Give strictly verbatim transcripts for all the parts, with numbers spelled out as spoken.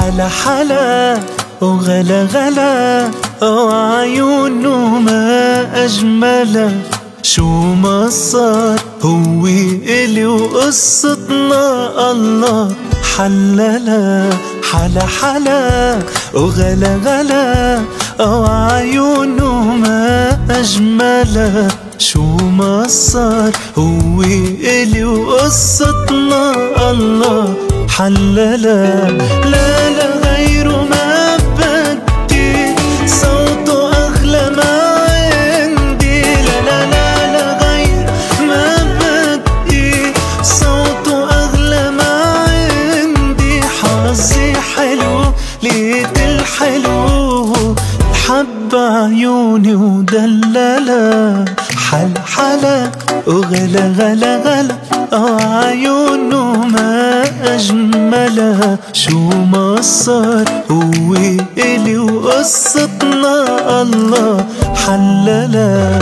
حلا حلا وغلا غلا، وعيونه ما أجمله. شو ما صار هو إلي وقصتنا الله حللا. حلا حلا وغلا غلا، وعيونه ما أجمله. شو ما صار هو إلي وقصتنا الله حللا. لا لا غيره ما بدي، صوته أغلى ما عندي. لا لا لا لا غير ما بدي، صوته أغلى ما عندي. حظي حلو لقيت الحلو، حب عيوني ودللا. حلا حلا وغلا غلا غلا، عيونه ما أجملها. شو ما صار هو إلي وقصتنا الله حللا.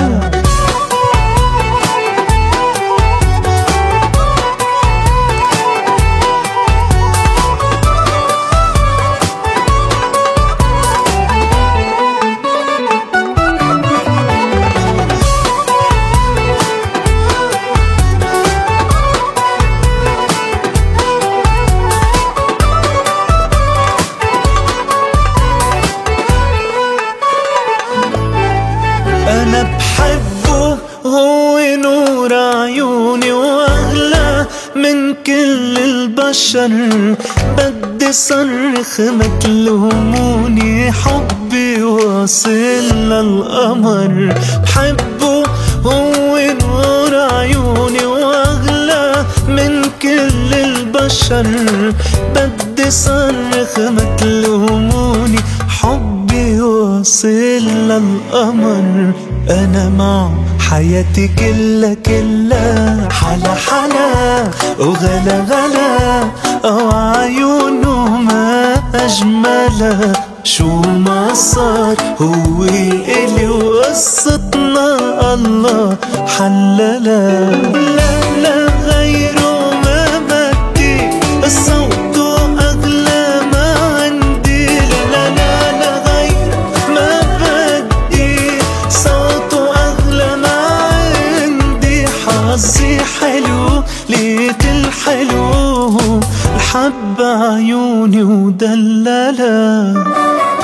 أنا بحبه هو نور عيوني، وأغلى من كل البشر. بدي صرخ ما تلوموني، حبي واصل للقمر. بحبه هو نور عيوني، وأغلى من كل البشر. بدي صرخ ما تلوموني، حبي واصل للقمر. أنا معه حياتي كلها كلها. حلا حلا وغلا غلا، وعيونه ما أجملها. شو ما صار هو إلي وقصتنا الله حللا. لا لا غيره ما بدي، صوته أغلى ما عندي. لا لا لا غير ما بدي، صوته أغلى ما عندي. حظي حلو لقيت الحلو، الحب عيوني ودللا.